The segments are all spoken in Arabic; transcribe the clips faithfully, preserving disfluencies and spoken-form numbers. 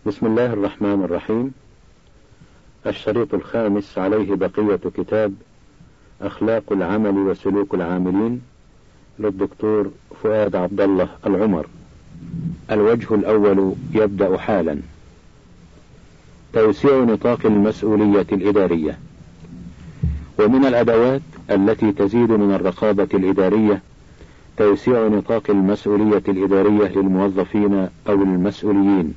بسم الله الرحمن الرحيم. الشريط الخامس عليه بقية كتاب أخلاق العمل وسلوك العاملين للدكتور فؤاد عبد الله العمر. الوجه الأول يبدأ حالا. توسيع نطاق المسؤولية الإدارية. ومن الأدوات التي تزيد من الرقابة الإدارية توسيع نطاق المسؤولية الإدارية للموظفين أو المسؤولين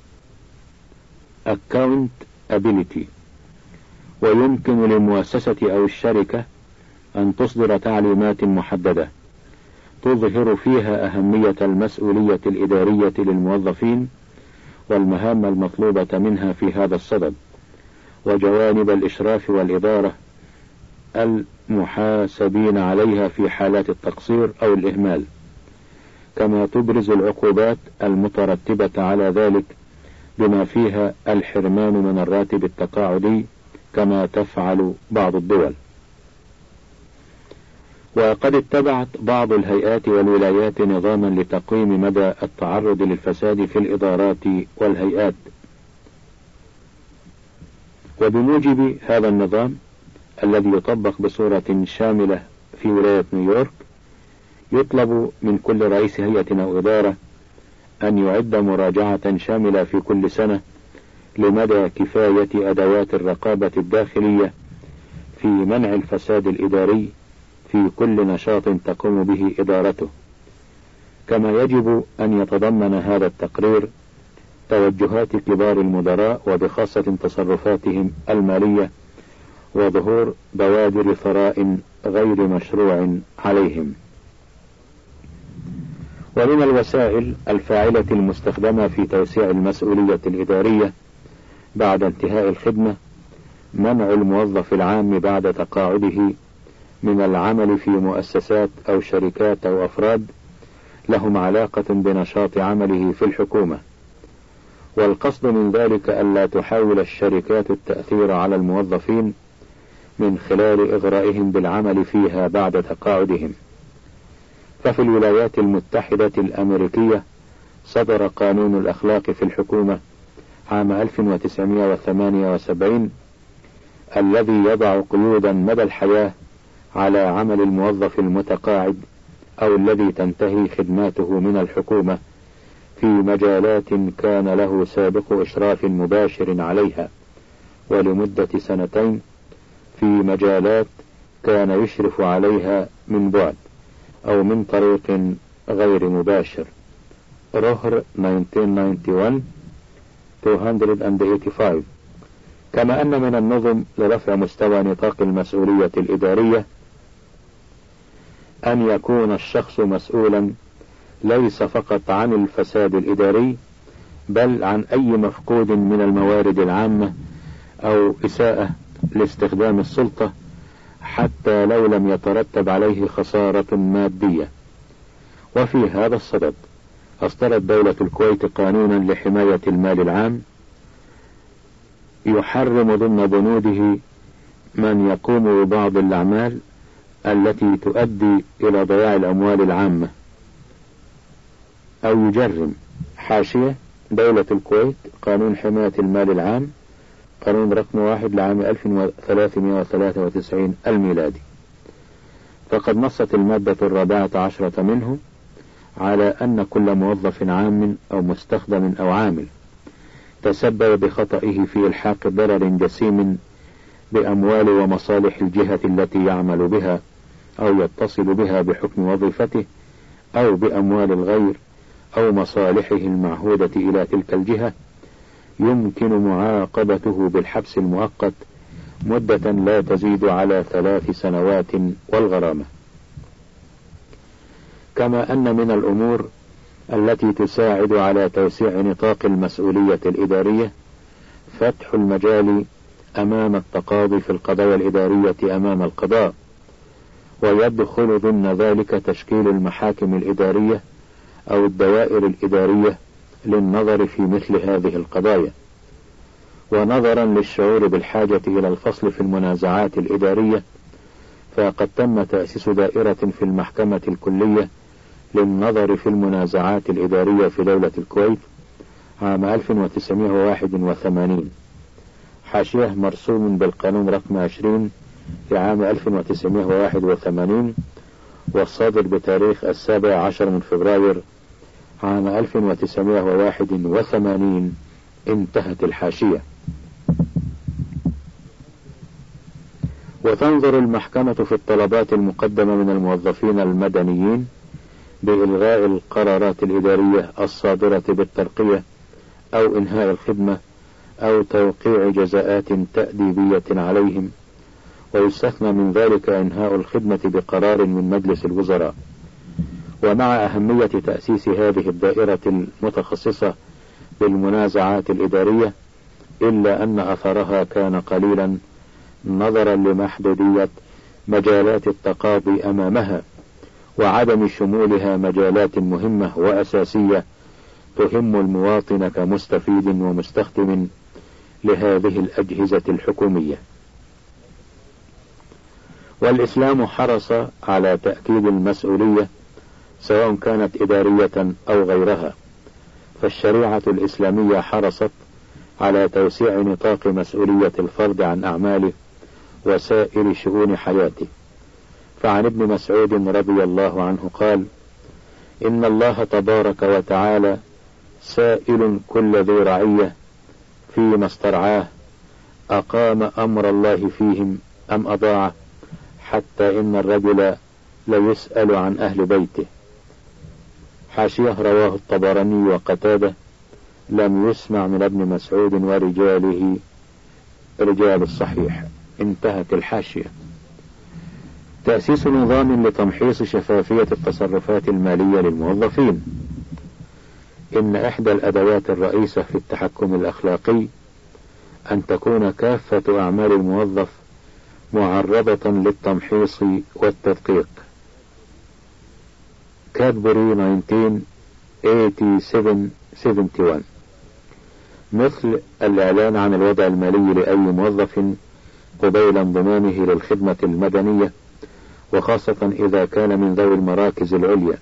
accountability. ويمكن للمؤسسة أو الشركة أن تصدر تعليمات محددة تظهر فيها أهمية المسؤولية الإدارية للموظفين والمهام المطلوبة منها في هذا الصدد، وجوانب الإشراف والإدارة المحاسبين عليها في حالات التقصير أو الإهمال، كما تبرز العقوبات المترتبة على ذلك بما فيها الحرمان من الراتب التقاعدي كما تفعل بعض الدول. وقد اتبعت بعض الهيئات والولايات نظاما لتقويم مدى التعرض للفساد في الإدارات والهيئات، وبموجب هذا النظام الذي يطبق بصورة شاملة في ولاية نيويورك يطلب من كل رئيس هيئة أو إدارة أن يعد مراجعة شاملة في كل سنة لمدى كفاية أدوات الرقابة الداخلية في منع الفساد الإداري في كل نشاط تقوم به إدارته، كما يجب أن يتضمن هذا التقرير توجهات كبار المدراء وبخاصة تصرفاتهم المالية وظهور بوادر ثراء غير مشروع عليهم. ومن الوسائل الفاعلة المستخدمة في توسيع المسؤولية الإدارية بعد انتهاء الخدمة منع الموظف العام بعد تقاعده من العمل في مؤسسات أو شركات أو أفراد لهم علاقة بنشاط عمله في الحكومة، والقصد من ذلك ألا تحاول الشركات التأثير على الموظفين من خلال إغرائهم بالعمل فيها بعد تقاعدهم. ففي الولايات المتحدة الأمريكية صدر قانون الأخلاق في الحكومة عام ألف وتسعمائة وثمانية وسبعين الذي يضع قيودا مدى الحياة على عمل الموظف المتقاعد أو الذي تنتهي خدماته من الحكومة في مجالات كان له سابق إشراف مباشر عليها ولمدة سنتين في مجالات كان يشرف عليها من بعد أو من طريق غير مباشر. روهر ألف وتسعمائة وواحد وعشرين مئتين وخمسة وثمانين. كما أن من النظم لرفع مستوى نطاق المسؤولية الإدارية أن يكون الشخص مسؤولا ليس فقط عن الفساد الإداري بل عن أي مفقود من الموارد العامة أو إساءة لاستخدام السلطة حتى لو لم يترتب عليه خسارة مادية. وفي هذا الصدد أصدرت دولة الكويت قانونا لحماية المال العام يحرم ضمن بنوده من يقوم ببعض الأعمال التي تؤدي إلى ضياع الأموال العامة أو يجرم. حاشية: دولة الكويت قانون حماية المال العام قانون رقم واحد لعام ألف وثلاثمائة وثلاثة وتسعين الميلادي. فقد نصت المادة الرابعة عشرة منه على أن كل موظف عام أو مستخدم أو عامل تسبب بخطئه في إلحاق ضرر جسيم بأموال ومصالح الجهة التي يعمل بها أو يتصل بها بحكم وظيفته أو بأموال الغير أو مصالحه المعهودة إلى تلك الجهة يمكن معاقبته بالحبس المؤقت مدة لا تزيد على ثلاث سنوات والغرامة. كما أن من الأمور التي تساعد على توسيع نطاق المسؤولية الإدارية فتح المجال أمام التقاضي في القضايا الإدارية أمام القضاء، ويدخل ضمن ذلك تشكيل المحاكم الإدارية أو الدوائر الإدارية للنظر في مثل هذه القضايا. ونظرا للشعور بالحاجة إلى الفصل في المنازعات الإدارية فقد تم تأسيس دائرة في المحكمة الكلية للنظر في المنازعات الإدارية في دولة الكويت عام ألف وتسعمائة وواحد وثمانين. حاشية مرسوم بالقانون رقم عشرين لعام ألف وتسعمائة وواحد وثمانين، والصادر بتاريخ السابع عشر من فبراير عام ألف وتسعمائة وواحد وثمانين. انتهت الحاشية. وتنظر المحكمة في الطلبات المقدمة من الموظفين المدنيين بإلغاء القرارات الإدارية الصادرة بالترقية أو إنهاء الخدمة أو توقيع جزاءات تأديبية عليهم، ويستثنى من ذلك إنهاء الخدمة بقرار من مجلس الوزراء. ومع أهمية تأسيس هذه الدائرة المتخصصة بالمنازعات الإدارية، إلا أن أثرها كان قليلا نظرا لمحدودية مجالات التقاضي أمامها وعدم شمولها مجالات مهمة وأساسية تهم المواطن كمستفيد ومستخدم لهذه الأجهزة الحكومية. والإسلام حرص على تأكيد المسؤولية سواء كانت إدارية أو غيرها، فالشريعة الإسلامية حرصت على توسيع نطاق مسؤولية الفرد عن أعماله وسائر شؤون حياته. فعن ابن مسعود رضي الله عنه قال: إن الله تبارك وتعالى سائل كل ذي رعية فيما استرعاه أقام أمر الله فيهم أم أضاعه، حتى إن الرجل ليسأل عن أهل بيته. حاشية رواه الطبراني وقتادة، لم يسمع من ابن مسعود ورجاله رجال الصحيح. انتهت الحاشية. تأسيس نظام لتمحيص شفافية التصرفات المالية للموظفين. إن إحدى الأدوات الرئيسة في التحكم الأخلاقي أن تكون كافة أعمال الموظف معرضة للتمحيص والتدقيق. كادبري ألف وثمانمائة وسبعة وثمانين. مثل الإعلان عن الوضع المالي لأي موظف قبيل انضمامه للخدمة المدنية، وخاصة إذا كان من ذوي المراكز العليا.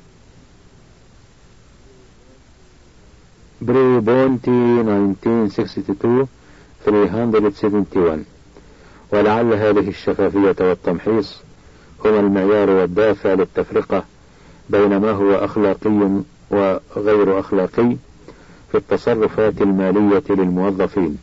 بريبونتي ألف وتسعمائة واثنين وستين ثلاثمائة وواحد وسبعين. ولعل هذه الشفافية والتمحيص هما المعيار والدافع للتفرقة بين ما هو أخلاقي وغير أخلاقي في التصرفات المالية للموظفين.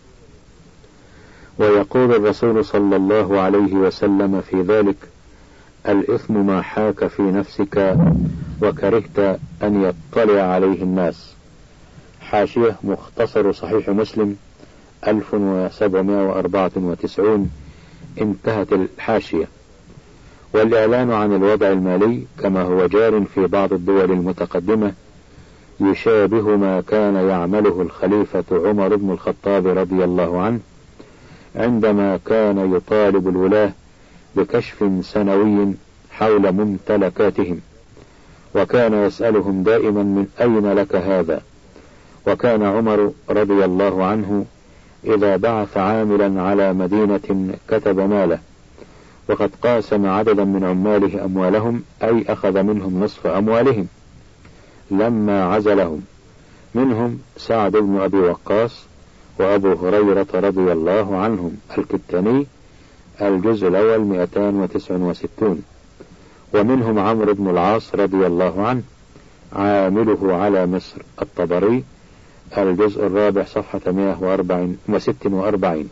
ويقول الرسول صلى الله عليه وسلم في ذلك: الإثم ما حاك في نفسك وكرهت أن يطلع عليه الناس. حاشية مختصر صحيح مسلم ألف وسبعمائة وأربعة وتسعين. انتهت الحاشية. والإعلان عن الوضع المالي كما هو جار في بعض الدول المتقدمة يشابه ما كان يعمله الخليفة عمر بن الخطاب رضي الله عنه عندما كان يطالب الولاة بكشف سنوي حول ممتلكاتهم، وكان يسألهم دائما: من أين لك هذا؟ وكان عمر رضي الله عنه إذا بعث عاملا على مدينة كتب ماله، وقد قاسم عددا من عماله أموالهم، أي أخذ منهم نصف أموالهم لما عزلهم، منهم سعد بن أبي وقاص وأبو هريرة رضي الله عنهم. الكتاني الجزء الأول مئتين وتسعة وستين. ومنهم عمرو بن العاص رضي الله عنه عامله على مصر. الطبري الجزء الرابع صفحة مئة وستة وأربعين.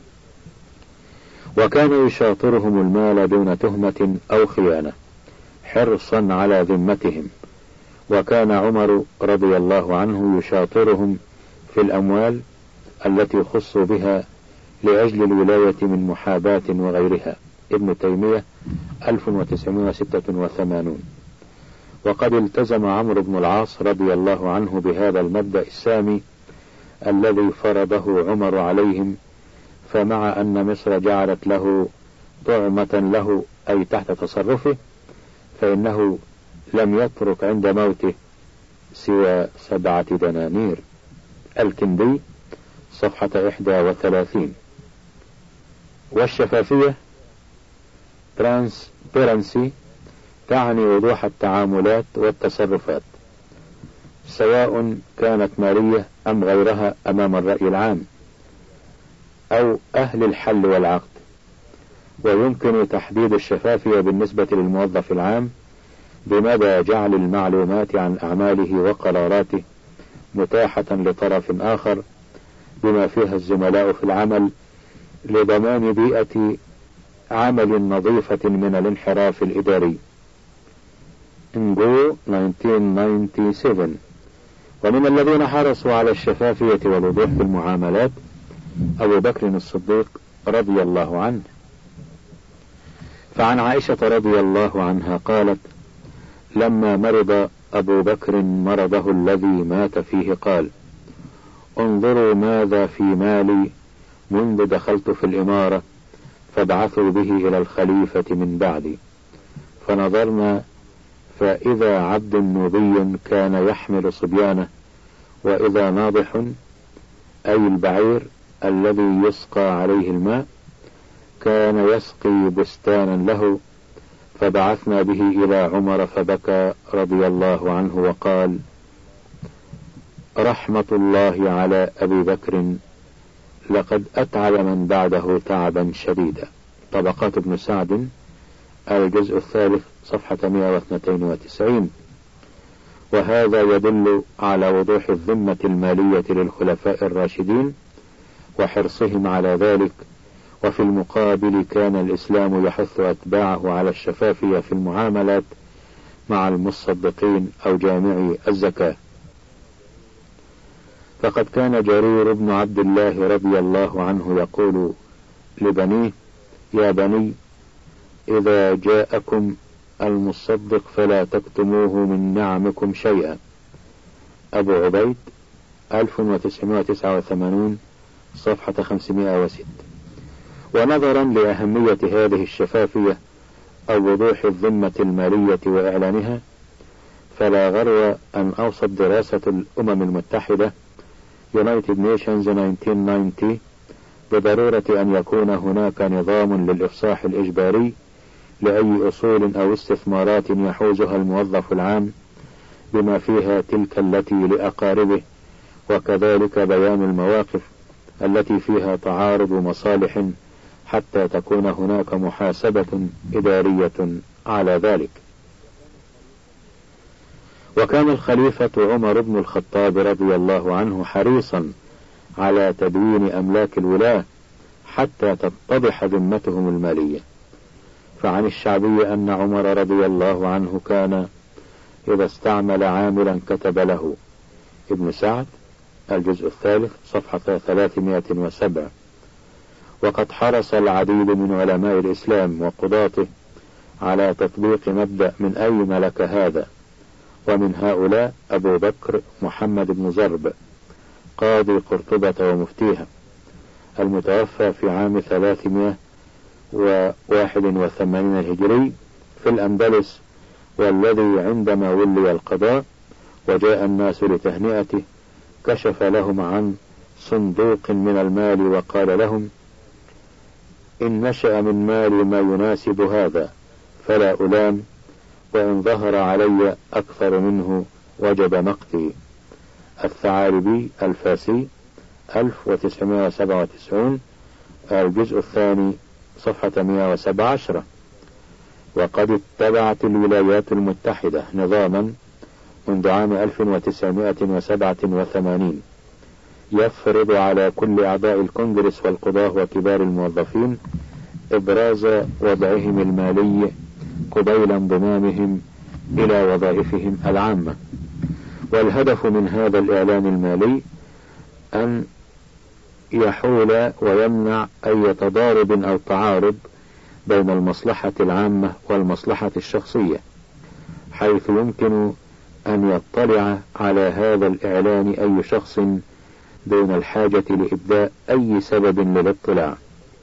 وكان يشاطرهم المال دون تهمة أو خيانة حرصا على ذمتهم. وكان عمر رضي الله عنه يشاطرهم في الأموال التي خصوا بها لأجل الولاية من محاباة وغيرها. ابن تيمية ألف وتسعمائة وستة وثمانين. وقد التزم عمرو بن العاص رضي الله عنه بهذا المبدأ السامي الذي فرضه عمر عليهم، فمع أن مصر جعلت له طعمة له أي تحت تصرفه، فإنه لم يترك عند موته سوى سبعة دنانير. الكندي صفحة إحدى وثلاثين. والشفافية ترانسبيرنسي تعني وضوح التعاملات والتصرفات. سواء كانت مالية أم غيرها أمام الرأي العام أو أهل الحل والعقد. ويمكن تحديد الشفافية بالنسبة للموظف العام بمدى جعل المعلومات عن أعماله وقراراته متاحة لطرف آخر بما فيها الزملاء في العمل، لضمان بيئة عمل نظيفة من الانحراف الإداري. انجو ألف وتسعمائة وسبعة وتسعين. ومن الذين حرصوا على الشفافية والوضوح في المعاملات أبو بكر الصديق رضي الله عنه، فعن عائشة رضي الله عنها قالت: لما مرض أبو بكر مرضه الذي مات فيه قال: انظروا ماذا في مالي منذ دخلت في الإمارة فابعثوا به إلى الخليفة من بعدي. فنظرنا فإذا عبد نوبي كان يحمل صبيانه، وإذا ناضح أي البعير الذي يسقى عليه الماء كان يسقي بستانا له. فبعثنا به إلى عمر فبكى رضي الله عنه وقال: رحمة الله على أبي بكر، لقد أتعب من بعده تعبا شديدا. طبقات ابن سعد الجزء الثالث صفحة مئة واثنين وتسعين. وهذا يدل على وضوح الذمة المالية للخلفاء الراشدين وحرصهم على ذلك. وفي المقابل كان الإسلام يحث أتباعه على الشفافية في المعاملات مع المصدقين أو جامعي الزكاة. فقد كان جرير بن عبد الله رضي الله عنه يقول لبنيه: يا بني، إذا جاءكم المصدق فلا تكتموه من نعمكم شيئا. أبو عبيد ألف وتسعمائة وتسعة وثمانين صفحة خمسمائة وستة. ونظرا لأهمية هذه الشفافية أو وضوح الذمة المالية وإعلانها، فلا غرو أن أوصت دراسة الأمم المتحدة United Nations ألف وتسعمائة وتسعين بضرورة أن يكون هناك نظام للإفصاح الإجباري لأي أصول أو استثمارات يحوزها الموظف العام، بما فيها تلك التي لأقاربه، وكذلك بيان المواقف التي فيها تعارض مصالح حتى تكون هناك محاسبة إدارية على ذلك. وكان الخليفة عمر بن الخطاب رضي الله عنه حريصا على تدوين أملاك الولاة حتى تتضح ذمتهم المالية. فعن الشعبي أن عمر رضي الله عنه كان إذا استعمل عاملا كتب له. ابن سعد الجزء الثالث صفحة ثلاثمائة وسبعة. وقد حرص العديد من علماء الإسلام وقضاته على تطبيق مبدأ من أي ملك هذا، ومن هؤلاء أبو بكر محمد بن زرب قاضي قرطبة ومفتيها، المتوفى في عام ثلاثمائة وواحد وثمانين الهجري في الأندلس، والذي عندما ولي القضاء وجاء الناس لتهنئته كشف لهم عن صندوق من المال وقال لهم: إن نشأ من مالي ما يناسب هذا فلا ألام، وإن ظهر علي أكثر منه وجب مقتي. الثعالبي الفاسي ألف وتسعمائة وسبعة وتسعين الجزء الثاني صفحة مئة وسبعة عشر. وقد اتبعت الولايات المتحدة نظاما منذ عام ألف وتسعمائة وسبعة وثمانين يفرض على كل أعضاء الكونجرس والقضاة وكبار الموظفين إبراز وضعهم المالي قبيل انضمامهم إلى وظائفهم العامة. والهدف من هذا الإعلان المالي أن يحول ويمنع أي تضارب أو تعارض بين المصلحة العامة والمصلحة الشخصية، حيث يمكن أن يطلع على هذا الإعلان أي شخص دون الحاجة لإبداء أي سبب للاطلاع.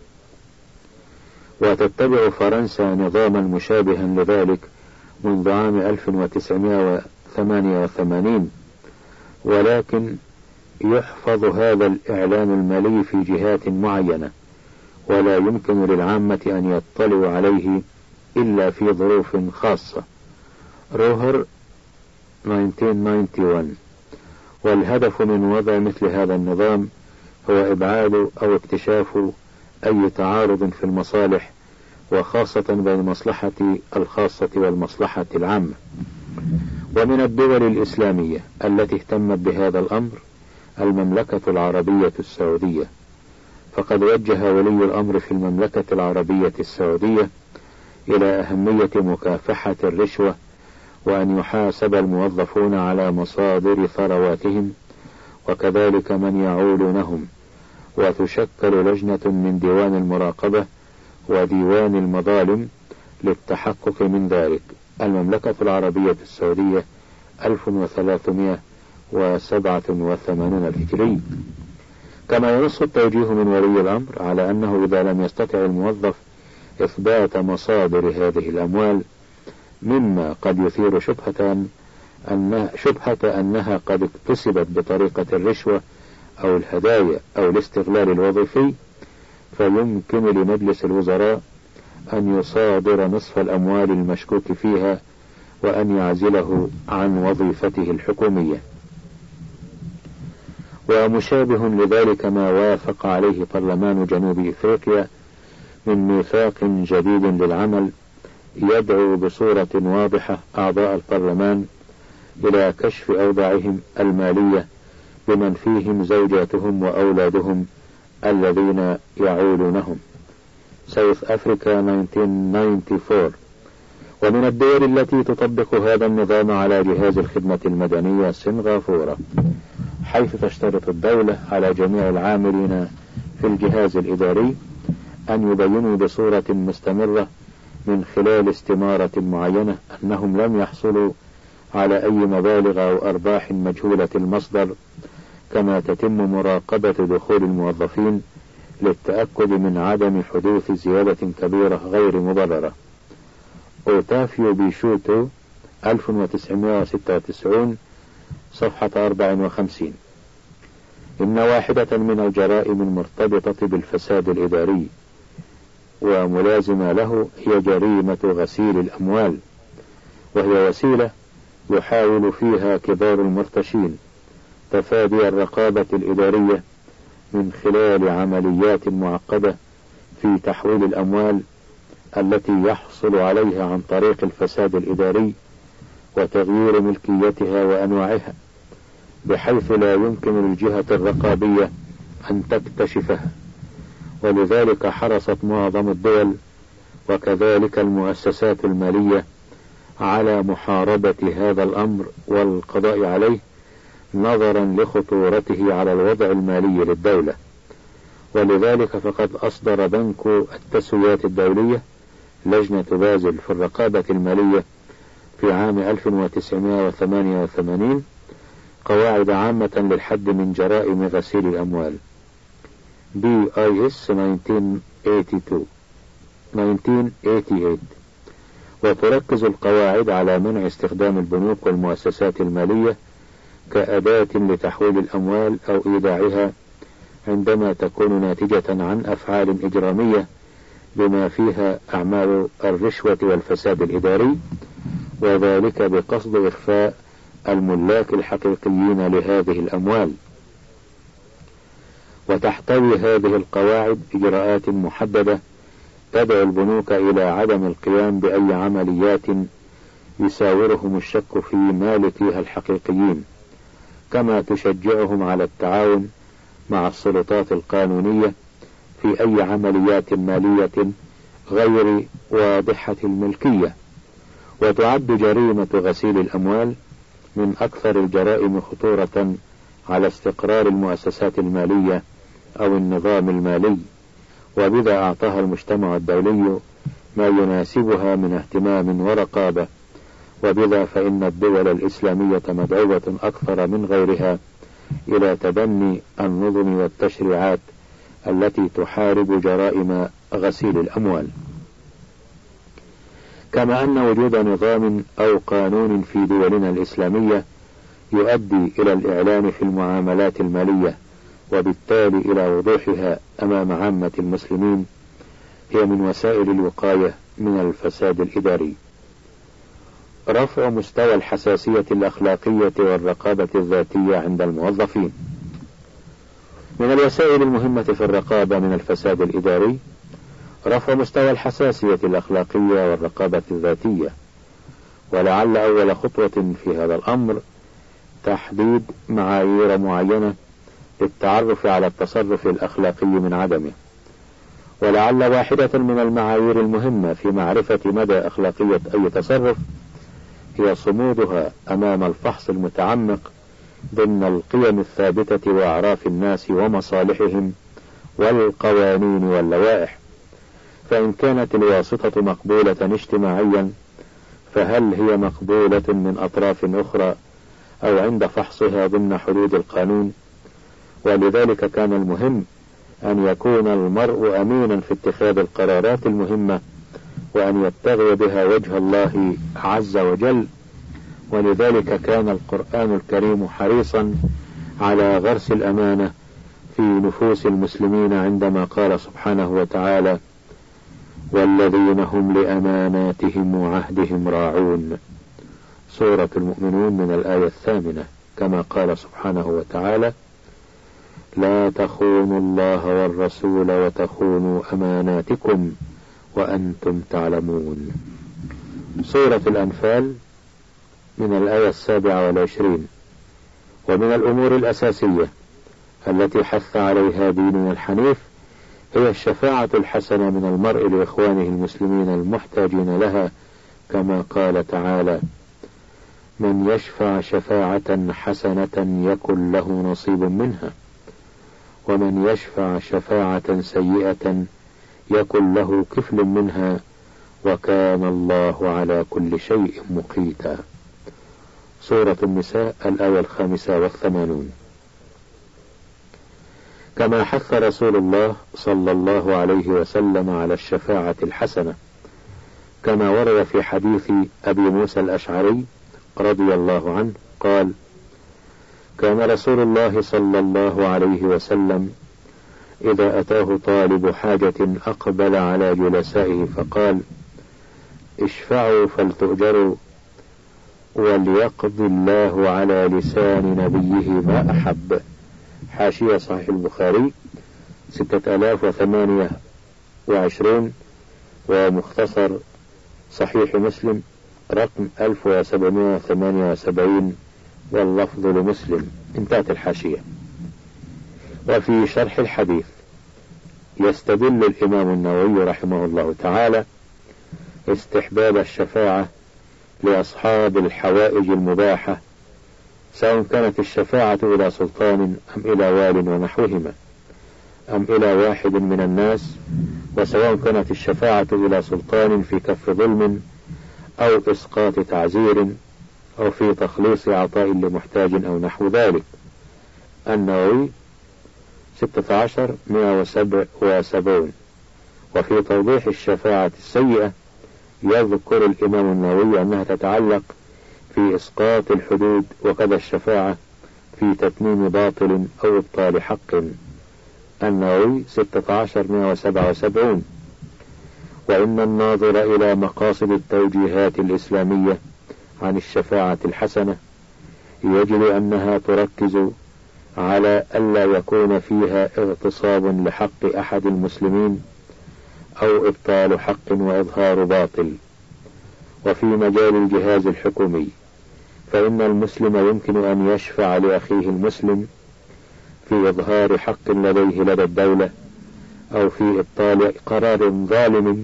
وتتبع فرنسا نظاما مشابها لذلك منذ عام ألف وتسعمائة وثمانية وثمانين، ولكن يحفظ هذا الإعلان المالي في جهات معينة، ولا يمكن للعامة أن يطلعوا عليه إلا في ظروف خاصة. روهر ألف وتسعمائة وواحد وتسعين. والهدف من وضع مثل هذا النظام هو إبعاد أو اكتشاف أي تعارض في المصالح، وخاصة بين المصلحة الخاصة والمصلحة العامة. ومن الدول الإسلامية التي اهتمت بهذا الأمر المملكة العربية السعودية، فقد وجه ولي الأمر في المملكة العربية السعودية إلى أهمية مكافحة الرشوة، وأن يحاسب الموظفون على مصادر ثرواتهم وكذلك من يعولونهم، وتشكل لجنة من ديوان المراقبة وديوان المظالم للتحقق من ذلك. المملكة العربية السعودية ألف وثلاثمائة وسبعة وثمانين الهجري. كما ينص التوجيه من ولي الأمر على أنه إذا لم يستطع الموظف إثبات مصادر هذه الأموال، مما قد يثير شبهة أن شبهة أنها قد اكتسبت بطريقة الرشوة أو الهدايا أو الاستغلال الوظيفي، فيمكن لمجلس الوزراء أن يصادر نصف الأموال المشكوك فيها وأن يعزله عن وظيفته الحكومية. ومشابه لذلك ما وافق عليه برلمان جنوب إفريقيا من ميثاق جديد للعمل يدعو بصورة واضحة أعضاء البرلمان إلى كشف أوضاعهم المالية بمن فيهم زوجاتهم وأولادهم الذين يعولونهم. ساوث أفريكا ألف وتسعمائة وأربعة وتسعين. ومن الدول التي تطبق هذا النظام على جهاز الخدمة المدنية سنغافورة، حيث تشترط الدولة على جميع العاملين في الجهاز الإداري أن يبينوا بصورة مستمرة من خلال استمارة معينة أنهم لم يحصلوا على أي مبالغ أو أرباح مجهولة المصدر، كما تتم مراقبة دخول الموظفين للتأكد من عدم حدوث زيادة كبيرة غير مبررة. أوتافيو بيشوتو ألف وتسعمائة وستة وتسعين صفحة أربعة وخمسين. إن واحدة من الجرائم المرتبطة بالفساد الإداري وملازمة له هي جريمة غسيل الأموال، وهي وسيلة يحاول فيها كبار المرتشين تفادي الرقابة الإدارية من خلال عمليات معقدة في تحويل الأموال التي يحصل عليها عن طريق الفساد الإداري وتغيير ملكيتها وأنواعها، بحيث لا يمكن للجهة الرقابية أن تكتشفها. ولذلك حرصت معظم الدول وكذلك المؤسسات المالية على محاربة هذا الأمر والقضاء عليه، نظرا لخطورته على الوضع المالي للدولة. ولذلك فقد أصدر بنك التسويات الدولية لجنة بازل في الرقابة المالية في عام ألف وتسعمائة وثمانية وثمانين قواعد عامة للحد من جرائم غسيل الأموال بي آي إس ألف وتسعمائة وثمانية وثمانين، وتركز القواعد على منع استخدام البنوك والمؤسسات المالية كأداة لتحويل الأموال أو إيداعها عندما تكون ناتجة عن أفعال إجرامية بما فيها أعمال الرشوة والفساد الإداري، وذلك بقصد إخفاء الملاك الحقيقيين لهذه الأموال. وتحتوي هذه القواعد إجراءات محددة تدعو البنوك إلى عدم القيام بأي عمليات يساورهم الشك في مالكيها الحقيقيين، كما تشجعهم على التعاون مع السلطات القانونية في أي عمليات مالية غير واضحة الملكية. وتعد جريمة غسيل الأموال من أكثر الجرائم خطورة على استقرار المؤسسات المالية أو النظام المالي، وبذا أعطاها المجتمع الدولي ما يناسبها من اهتمام ورقابة. وبذا فإن الدول الإسلامية مدعوة أكثر من غيرها إلى تبني النظم والتشريعات التي تحارب جرائم غسيل الأموال. كما أن وجود نظام أو قانون في دولنا الإسلامية يؤدي إلى الإعلان في المعاملات المالية وبالتالي إلى وضوحها أمام عامة المسلمين هي من وسائل الوقاية من الفساد الإداري. رفع مستوى الحساسية الأخلاقية والرقابة الذاتية عند الموظفين. من الوسائل المهمة في الرقابة من الفساد الإداري رفع مستوى الحساسية الأخلاقية والرقابة الذاتية، ولعل أول خطوة في هذا الأمر تحديد معايير معينة للتعرف على التصرف الأخلاقي من عدمه، ولعل واحدة من المعايير المهمة في معرفة مدى أخلاقية أي تصرف هي صمودها أمام الفحص المتعمق ضمن القيم الثابتة وأعراف الناس ومصالحهم والقوانين واللوائح. فإن كانت الواسطة مقبولة اجتماعيا فهل هي مقبولة من أطراف أخرى أو عند فحصها ضمن حدود القانون؟ ولذلك كان المهم أن يكون المرء أمينا في اتخاذ القرارات المهمة وأن يبتغي بها وجه الله عز وجل. ولذلك كان القرآن الكريم حريصا على غرس الأمانة في نفوس المسلمين عندما قال سبحانه وتعالى: والذين هم لأماناتهم وعهدهم راعون، سورة المؤمنون من الآية الثامنة، كما قال سبحانه وتعالى: لا تخونوا الله والرسول وتخونوا أماناتكم وأنتم تعلمون، سورة الأنفال من الآية السابعة والعشرين. ومن الأمور الأساسية التي حث عليها ديننا الحنيف هي الشفاعة الحسنة من المرء لإخوانه المسلمين المحتاجين لها، كما قال تعالى: من يشفع شفاعة حسنة يكن له نصيب منها، ومن يشفع شفاعة سيئة يكن له كفل منها، وكان الله على كل شيء مقيتا، سورة النساء الآية الخامسة والثمانون. كما حث رسول الله صلى الله عليه وسلم على الشفاعة الحسنة، كما ورد في حديث أبي موسى الأشعري رضي الله عنه قال: كان رسول الله صلى الله عليه وسلم إذا أتاه طالب حاجة أقبل على جلسائه فقال: اشفعوا فلتؤجروا، وليقضي الله على لسان نبيه ما أحب. حاشية صحيح البخاري ستة آلاف وثمانية وعشرون، ومختصر صحيح مسلم رقم ألف وسبعمائة وثمانية وسبعين، واللفظ لمسلم. انتهت الحاشية. وفي شرح الحديث يستدل الإمام النووي رحمه الله تعالى استحباب الشفاعة لأصحاب الحوائج المباحة، سواء كانت الشفاعة إلى سلطان أم إلى وال ونحوهما، أم إلى واحد من الناس، وسواء كانت الشفاعة إلى سلطان في كف ظلم أو إسقاط تعزير أو في تخليص عطاء لمحتاج أو نحو ذلك. النووي ستة عشر مئة وسبع وسبعون. وفي توضيح الشفاعة السيئة يذكر الإمام النووي أنها تتعلق في إسقاط الحدود، وكذا الشفاعة في تتميم باطل أو إبطال حق. النووي ستة عشر مئة وسبعة وسبعون. وإن الناظر إلى مقاصد التوجيهات الإسلامية عن الشفاعة الحسنة يجد أنها تركز على ألا يكون فيها اغتصاب لحق أحد المسلمين أو إبطال حق وإظهار باطل. وفي مجال الجهاز الحكومي فإن المسلم يمكن أن يشفع لأخيه المسلم في إظهار حق لديه لدى الدولة أو في إبطال قرار ظالم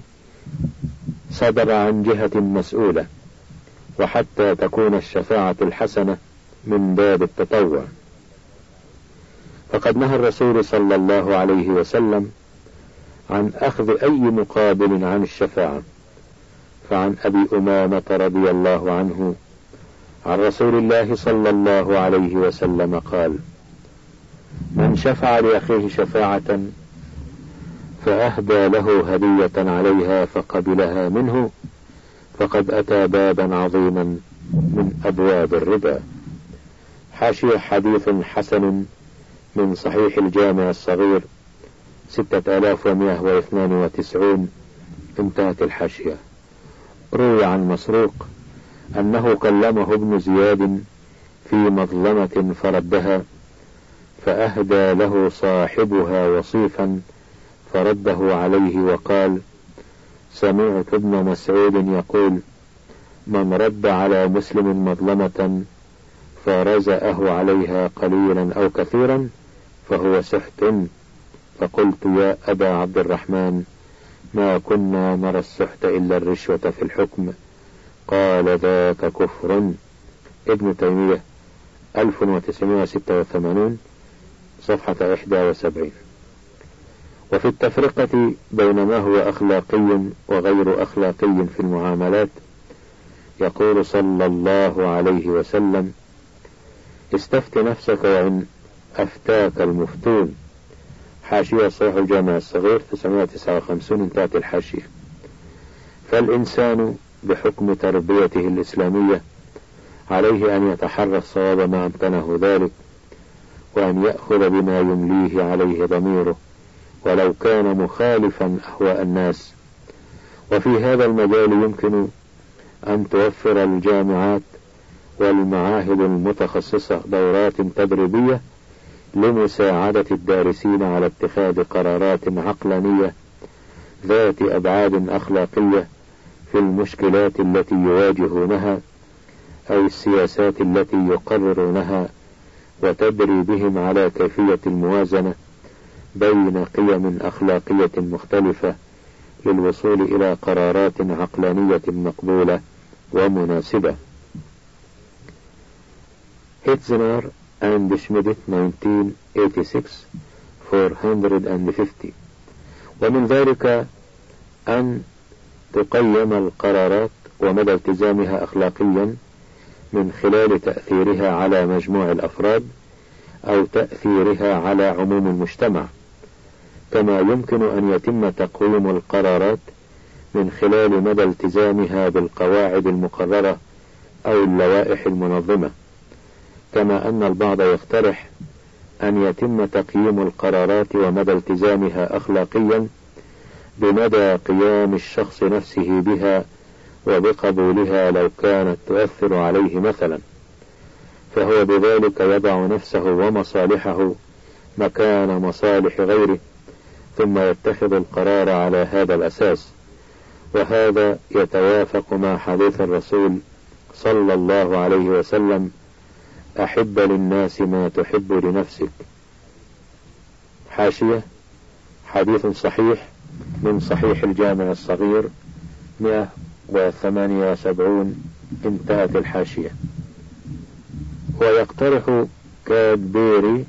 صدر عن جهة مسؤولة، وحتى تكون الشفاعة الحسنة من باب التطوع. فقد نهى الرسول صلى الله عليه وسلم عن أخذ أي مقابل عن الشفاعة. فعن أبي أمامة رضي الله عنه عن رسول الله صلى الله عليه وسلم قال: من شفع لأخيه شفاعة فأهدى له هدية عليها فقبلها منه فقد أتى بابا عظيما من أبواب الربا. حاشية حديث حسن من صحيح الجامع الصغير ستة آلاف ومئة واثنان وتسعون. انتهت الحاشية. روي عن مسروق أنه كلمه ابن زياد في مظلمة فردها، فأهدى له صاحبها وصيفا فرده عليه وقال: سمعت ابن مسعود يقول: من رد على مسلم مظلمة فرزأه عليها قليلا أو كثيرا فهو سحت. فقلت: يا أبا عبد الرحمن، ما كنا نرى السحت إلا الرشوة في الحكم. قال: ذاك كفر. ابن تيمية ألف وتسعمائة وستة وثمانين صفحة واحد وسبعين. وفي التفرقة بين ما هو أخلاقي وغير أخلاقي في المعاملات يقول صلى الله عليه وسلم: استفت نفسك وإن أفتاك المفتون. حاشية صحيح الجامع الصغير تسعمائة وتسعة وخمسين، انتهت الحاشية. فالإنسان بحكم تربيته الإسلامية عليه أن يتحرى الصواب ما أمكنه ذلك، وأن يأخذ بما يمليه عليه ضميره ولو كان مخالفا أهواء الناس. وفي هذا المجال يمكن أن توفر الجامعات والمعاهد المتخصصة دورات تدريبية لمساعدة الدارسين على اتخاذ قرارات عقلانية ذات أبعاد أخلاقية في المشكلات التي يواجهونها أو السياسات التي يقررونها، وتدريبهم على كيفية الموازنة بين قيم أخلاقية مختلفة للوصول إلى قرارات عقلانية مقبولة ومناسبة. هيتزنر and Schmidt nineteen eighty-six four hundred fifty. ومن ذلك أن تقيم القرارات ومدى التزامها أخلاقيا من خلال تأثيرها على مجموع الأفراد أو تأثيرها على عموم المجتمع، كما يمكن أن يتم تقويم القرارات من خلال مدى التزامها بالقواعد المقررة أو اللوائح المنظمة، كما أن البعض يقترح أن يتم تقييم القرارات ومدى التزامها أخلاقيا بمدى قيام الشخص نفسه بها وبقبولها لو كانت تؤثر عليه مثلا، فهو بذلك يضع نفسه ومصالحه مكان مصالح غيره ثم يتخذ القرار على هذا الأساس. وهذا يتوافق مع حديث الرسول صلى الله عليه وسلم: أحب للناس ما تحب لنفسك. حاشية: حديث صحيح من صحيح الجامع الصغير مئة وثمانية وسبعين، انتهت الحاشية. ويقترح كادبيري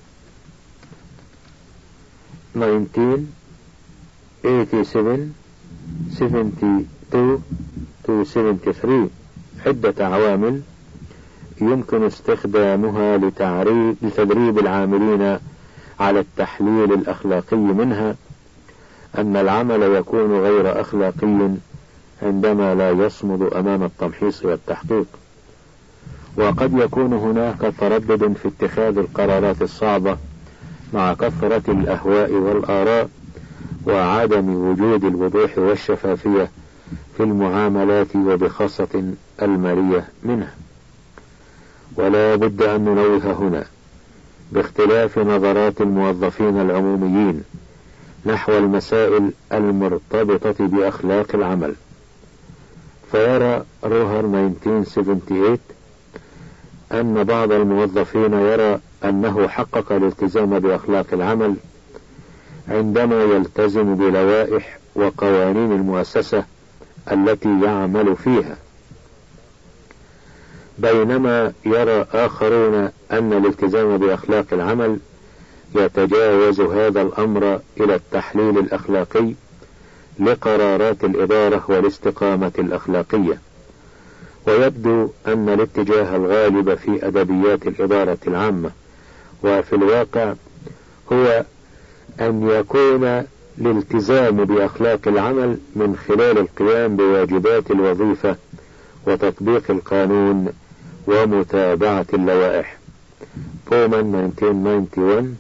nineteen eighty-seven seventy-two to seventy-three عدة عوامل يمكن استخدامها لتدريب العاملين على التحليل الأخلاقي، منها أن العمل يكون غير أخلاقي عندما لا يصمد أمام التمحيص والتحقيق، وقد يكون هناك تردد في اتخاذ القرارات الصعبة مع كثرة الأهواء والآراء وعدم وجود الوضوح والشفافية في المعاملات وبخاصة المالية منها. ولا بد أن ننوه هنا باختلاف نظرات الموظفين العموميين نحو المسائل المرتبطة بأخلاق العمل. فيرى روهر ألف وتسعمائة وثمانية وسبعين أن بعض الموظفين يرى أنه حقق الالتزام بأخلاق العمل عندما يلتزم بلوائح وقوانين المؤسسة التي يعمل فيها، بينما يرى آخرون أن الالتزام بأخلاق العمل يتجاوز هذا الأمر إلى التحليل الأخلاقي لقرارات الإدارة والاستقامة الأخلاقية. ويبدو أن الاتجاه الغالب في أدبيات الإدارة العامة وفي الواقع هو أن يكون الالتزام بأخلاق العمل من خلال القيام بواجبات الوظيفة وتطبيق القانون ومتابعة اللوائح. بومان ألف وتسعمائة وواحد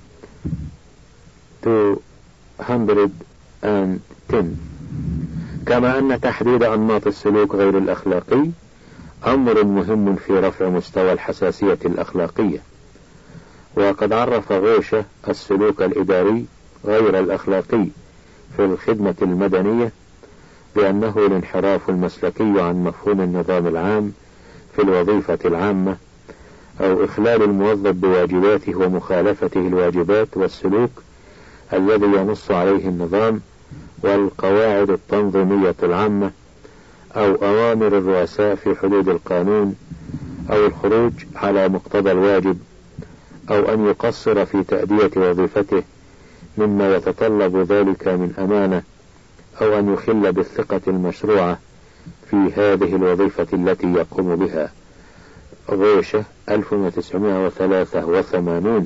وتسعين عشرة. كما أن تحديد أنماط السلوك غير الأخلاقي أمر مهم في رفع مستوى الحساسية الأخلاقية. وقد عرف غوشة السلوك الإداري غير الأخلاقي في الخدمة المدنية بأنه الانحراف المسلكي عن مفهوم النظام العام في الوظيفة العامة، أو إخلال الموظف بواجباته ومخالفته الواجبات والسلوك الذي ينص عليه النظام والقواعد التنظيمية العامة، أو أوامر الرؤساء في حدود القانون، أو الخروج على مقتضى الواجب، أو أن يقصر في تأدية وظيفته مما يتطلب ذلك من أمانة، أو أن يخل بالثقة المشروعة في هذه الوظيفة التي يقوم بها. غوشة ألف وتسعمائة وثلاثة وثمانين.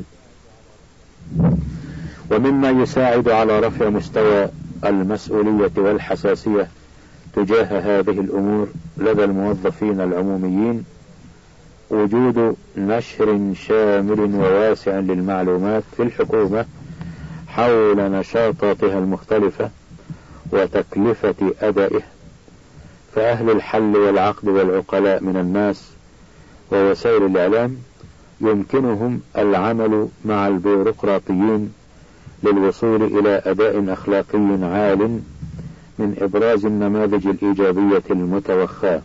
ومما يساعد على رفع مستوى المسؤولية والحساسية تجاه هذه الأمور لدى الموظفين العموميين وجود نشر شامل وواسع للمعلومات في الحكومة حول نشاطاتها المختلفة وتكلفة أدائه، فأهل الحل والعقد والعقلاء من الناس ووسائل الإعلام يمكنهم العمل مع البيروقراطيين للوصول إلى أداء أخلاقي عال من إبراز النماذج الإيجابية المتوخاة.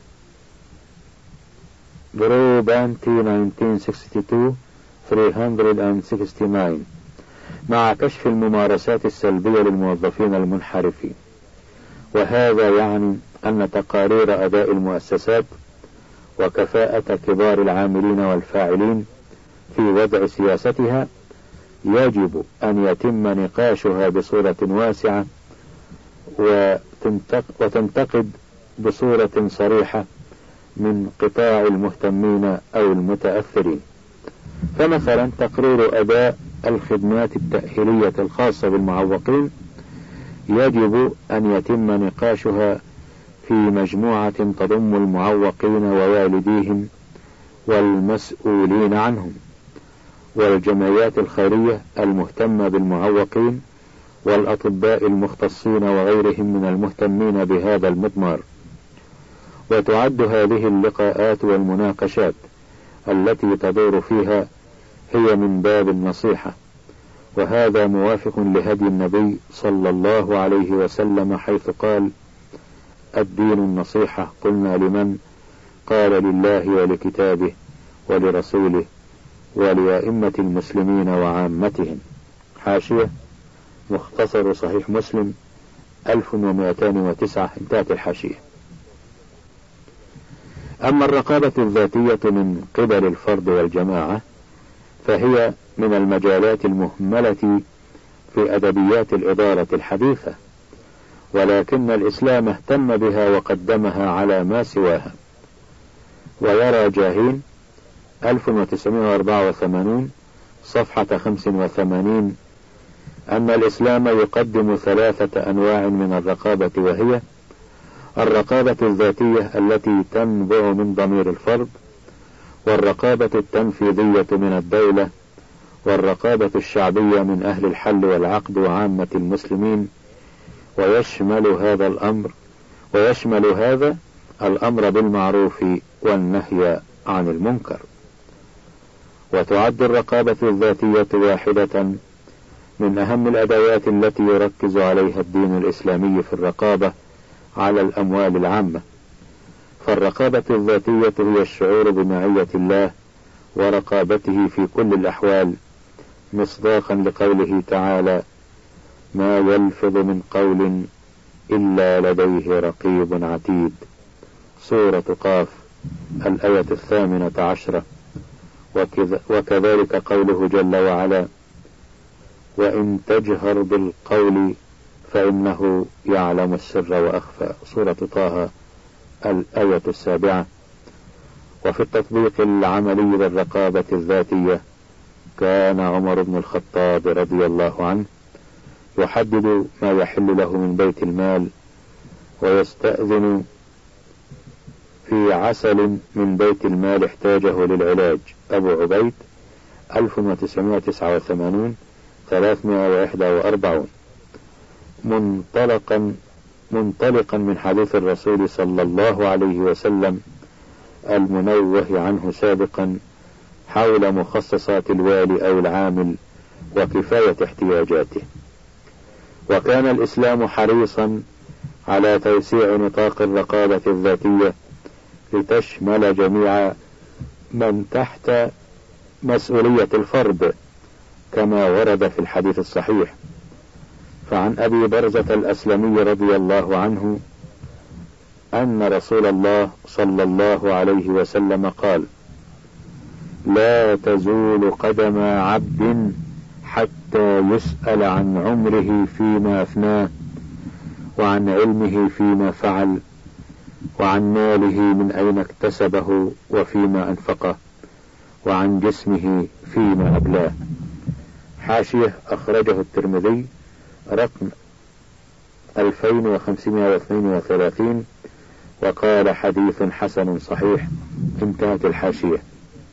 بروبانتي ألف وتسعمائة واثنين وستين ثلاثمائة وتسعة وستين، مع كشف الممارسات السلبية للموظفين المنحرفين. وهذا يعني أن تقارير أداء المؤسسات وكفاءة كبار العاملين والفاعلين في وضع سياستها يجب أن يتم نقاشها بصورة واسعة وتنتقد بصورة صريحة من قطاع المهتمين أو المتأثرين. فمثلا تقرير أداء الخدمات التأهيلية الخاصة بالمعوقين يجب أن يتم نقاشها في مجموعة تضم المعوقين ووالديهم والمسؤولين عنهم والجمعيات الخيرية المهتمة بالمعوقين والأطباء المختصين وغيرهم من المهتمين بهذا المضمار. وتعد هذه اللقاءات والمناقشات التي تدور فيها هي من باب النصيحة، وهذا موافق لهدي النبي صلى الله عليه وسلم حيث قال: الدين النصيحة. قلنا: لمن؟ قال: لله ولكتابه ولرسوله ولأئمة المسلمين وعامتهم. حاشية مختصر صحيح مسلم ألف ومئتين وتسعة. انتهت الحاشية. أما الرقابة الذاتية من قبل الفرد والجماعة فهي من المجالات المهملة في أدبيات الإدارة الحديثة، ولكن الإسلام اهتم بها وقدمها على ما سواها. ويرى جاهين ألف وتسعمائة وأربعة وثمانين صفحة خمس وثمانين أن الإسلام يقدم ثلاثة أنواع من الرقابة، وهي الرقابة الذاتية التي تنبع من ضمير الفرد، والرقابة التنفيذية من الدولة، والرقابة الشعبية من أهل الحل والعقد وعامة المسلمين. ويشمل هذا الأمر ويشمل هذا الأمر بالمعروف والنهي عن المنكر. وتعد الرقابة الذاتية واحدة من أهم الأدوات التي يركز عليها الدين الإسلامي في الرقابة على الأموال العامة. فالرقابة الذاتية هي الشعور بمعية الله ورقابته في كل الأحوال، مصداقا لقوله تعالى: ما يلفظ من قول إلا لديه رقيب عتيد. سورة قاف الآية الثامنة عشرة. وكذلك قوله جل وعلا: وإن تجهر بالقول فإنه يعلم السر وأخفى. سورة طه الآية السابعة. وفي التطبيق العملي للرقابة الذاتية كان عمر بن الخطاب رضي الله عنه يحدد ما يحل له من بيت المال، ويستأذن في عسل من بيت المال احتاجه للعلاج. أبو عبيد ألف وتسعمائة وتسعة وثمانين ثلاثمائة وواحد وأربعين. منطلقا منطلقا من حديث الرسول صلى الله عليه وسلم المنوه عنه سابقا حول مخصصات الوالي أو العامل وكفاية احتياجاته. وكان الإسلام حريصا على توسيع نطاق الرقابة الذاتية لتشمل جميع من تحت مسؤولية الفرد كما ورد في الحديث الصحيح. فعن أبي برزة الأسلمي رضي الله عنه أن رسول الله صلى الله عليه وسلم قال: لا تزول قدم عبد حتى يسأل عن عمره فيما أفناه، وعن علمه فيما فعل، وعن ماله من أين اكتسبه وفيما أنفقه، وعن جسمه فيما أبلاه. حاشية أخرجه الترمذي رقم ألفين وخمسمائة واثنين وثلاثين وقال حديث حسن صحيح. انتهت الحاشية.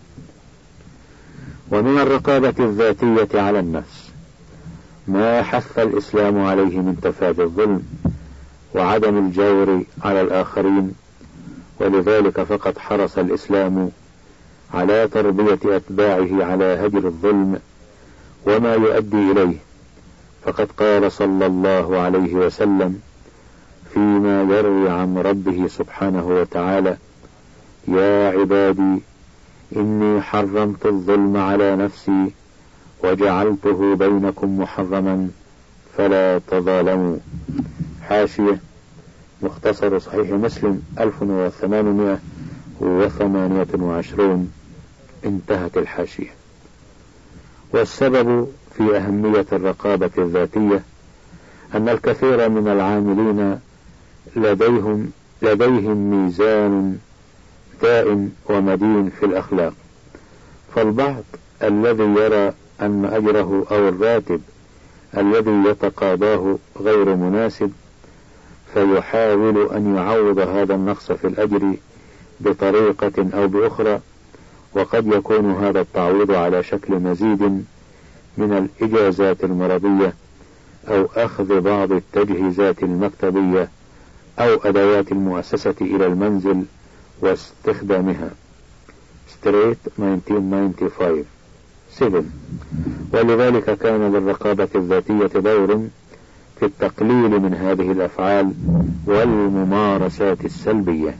ومن الرقابة الذاتية على النفس ما حث الإسلام عليه من تفادي الظلم وعدم الجور على الآخرين، ولذلك فقد حرص الإسلام على تربية أتباعه على هجر الظلم وما يؤدي إليه، فقد قال صلى الله عليه وسلم فيما يروي عن ربه سبحانه وتعالى: يا عبادي إني حرمت الظلم على نفسي وجعلته بينكم محرما فلا تظالموا. حاشية مختصر صحيح مسلم ألف وثمانمائة وثمانية وعشرون. انتهت الحاشية. والسبب في أهمية الرقابة الذاتية أن الكثير من العاملين لديهم لديهم ميزان دائم ومدين في الأخلاق، فالبعض الذي يرى أن أجره أو الراتب الذي يتقاضاه غير مناسب فيحاول أن يعوض هذا النقص في الأجر بطريقة أو بأخرى، وقد يكون هذا التعويض على شكل مزيد من الإجازات المرضية أو أخذ بعض التجهيزات المكتبية أو أدوات المؤسسة إلى المنزل واستخدامها. ستريت ألف وتسعمائة وخمسة وتسعين سبعة. ولذلك كان للرقابة الذاتية دور في التقليل من هذه الأفعال والممارسات السلبية.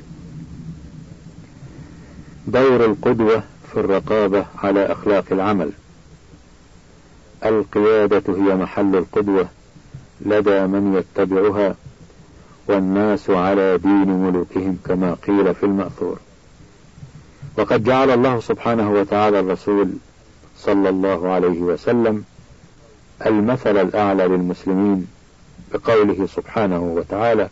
دور القدوة في الرقابة على أخلاق العمل. القيادة هي محل القدوة لدى من يتبعها، والناس على دين ملوكهم كما قيل في المأثور. وقد جعل الله سبحانه وتعالى الرسول صلى الله عليه وسلم المثل الأعلى للمسلمين بقوله سبحانه وتعالى: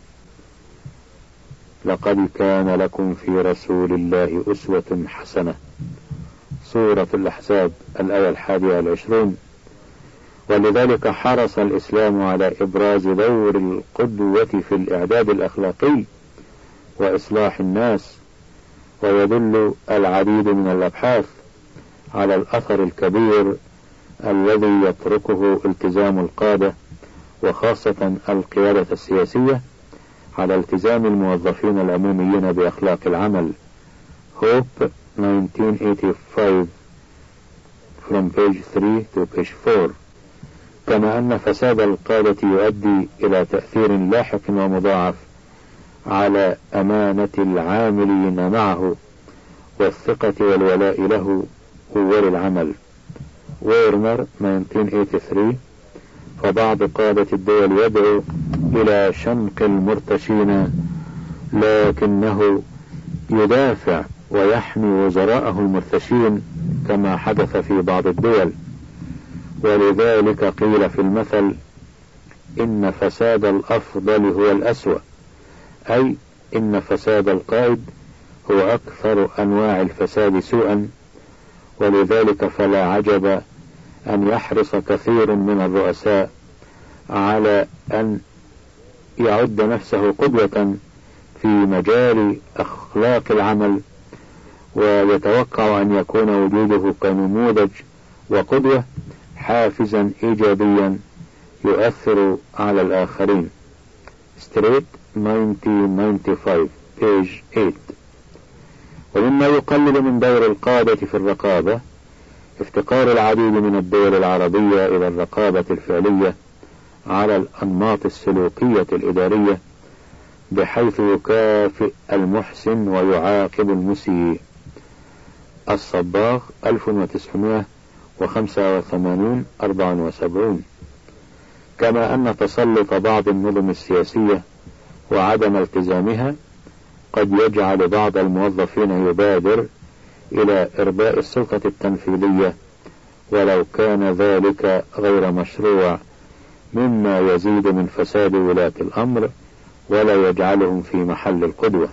لقد كان لكم في رسول الله أسوة حسنة. سورة الأحزاب الآية الحادية والعشرون. ولذلك حرص الإسلام على إبراز دور القدوة في الإعداد الأخلاقي وإصلاح الناس، ويدل العديد من الأبحاث على الأثر الكبير الذي يتركه التزام القادة وخاصة القيادة السياسية على التزام الموظفين العموميين بأخلاق العمل. هوب ألف وتسعمائة وخمسة وثمانين from page three to page four. كما أن فساد القادة يؤدي إلى تأثير لاحق ومضاعف على أمانة العاملين معه والثقة والولاء له وللعمل. ويرنر ألف وتسعمائة وثمانية وثمانين. فبعض قادة الدول يدعو إلى شنق المرتشين لكنه يدافع ويحمي وزراءه المرتشين كما حدث في بعض الدول. ولذلك قيل في المثل: إن فساد الأفضل هو الأسوأ، أي إن فساد القائد هو أكثر أنواع الفساد سوءا. ولذلك فلا عجب أن يحرص كثير من الرؤساء على أن يعد نفسه قدوة في مجال أخلاق العمل، ويتوقع أن يكون وجوده كنموذج وقدوة حافزا إيجابيا يؤثر على الآخرين. ستريت ألف وتسعمائة وخمسة وتسعين page eight. ومما يقلل من دور القادة في الرقابة افتقار العديد من الدول العربية إلى الرقابة الفعلية على الأنماط السلوكية الإدارية، بحيث يكافئ المحسن ويعاقب المسيء. الصباغ ألف وتسعمائة وخمسة وثمانين أربعة وسبعين. كما أن تسلط بعض النظم السياسية وعدم التزامها قد يجعل بعض الموظفين يبادر إلى إرباء السلطة التنفيذية ولو كان ذلك غير مشروع، مما يزيد من فساد ولاة الأمر ولا يجعلهم في محل القدوة.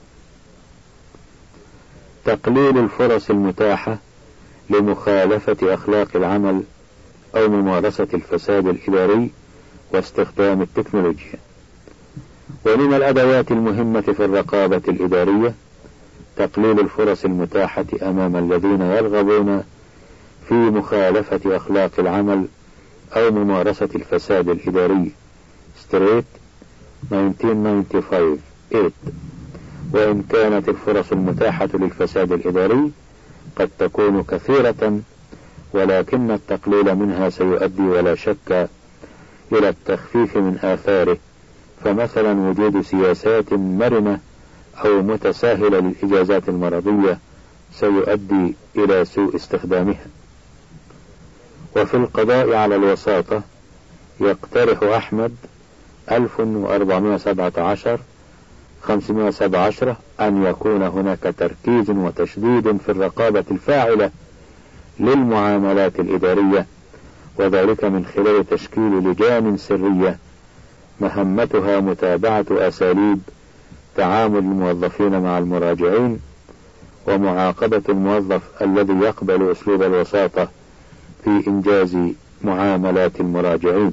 تقليل الفرص المتاحة لمخالفة أخلاق العمل أو ممارسة الفساد الإداري واستخدام التكنولوجيا. ومن الأدوات المهمة في الرقابة الإدارية تقليل الفرص المتاحة أمام الذين يرغبون في مخالفة أخلاق العمل أو ممارسة الفساد الإداري. ستريت ألف وتسعمائة وخمسة وتسعين. وإن كانت الفرص المتاحة للفساد الإداري قد تكون كثيرة، ولكن التقليل منها سيؤدي ولا شك إلى التخفيف من آثاره، فمثلا وجود سياسات مرنة أو متساهلة للإجازات المرضية سيؤدي إلى سوء استخدامها. وفي القضاء على الوساطة يقترح أحمد ألف وأربعمائة وسبعة عشر خمسمائة وسبعة عشر أن يكون هناك تركيز وتشديد في الرقابة الفاعلة للمعاملات الإدارية، وذلك من خلال تشكيل لجان سرية مهمتها متابعة أساليب تعامل الموظفين مع المراجعين ومعاقبة الموظف الذي يقبل أسلوب الوساطة في إنجاز معاملات المراجعين.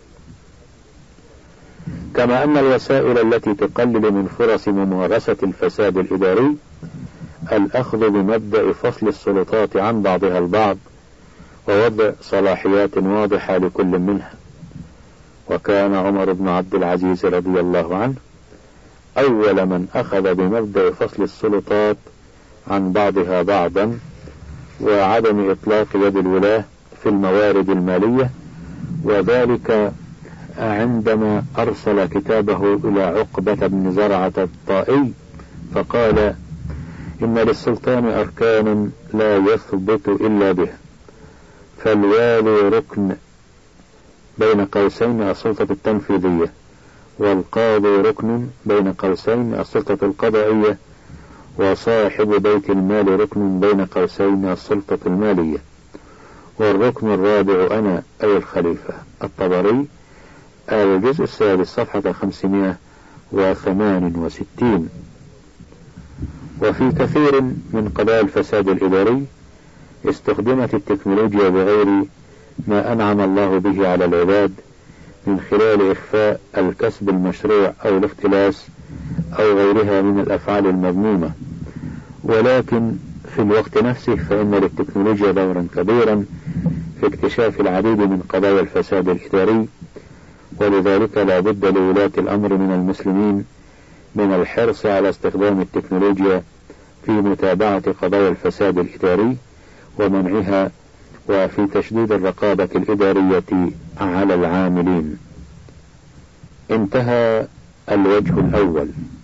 كما أن الوسائل التي تقلل من فرص ممارسة الفساد الإداري الأخذ بمبدأ فصل السلطات عن بعضها البعض ووضع صلاحيات واضحة لكل منها. وكان عمر بن عبد العزيز رضي الله عنه أول من أخذ بمبدأ فصل السلطات عن بعضها بعضا وعدم إطلاق يد الولاة في الموارد المالية، وذلك عندما أرسل كتابه إلى عقبة بن زرعة الطائي فقال: إن للسلطان أركان لا يثبت إلا بها، فالوالي ركن بين قوسين السلطة التنفيذية، والقاضي ركن بين قوسين السلطة القضائية، وصاحب بيت المال ركن بين قوسين السلطة المالية، والركن الرابع أنا أي الخليفة. الطبري الجزء السادس صفحة خمسمائة وثمانية وستين. وفي كثير من قضايا الفساد الإداري استخدمت التكنولوجيا بغير ما أنعم الله به على العباد من خلال إخفاء الكسب المشروع أو الاختلاس أو غيرها من الأفعال المذمومة. ولكن في الوقت نفسه فإن للتكنولوجيا دورا كبيرا في اكتشاف العديد من قضايا الفساد الإداري، ولذلك لا بد لولاة الأمر من المسلمين من الحرص على استخدام التكنولوجيا في متابعة قضايا الفساد الإداري ومنعها، وفي تشديد الرقابة الإدارية على العاملين. انتهى الوجه الأول.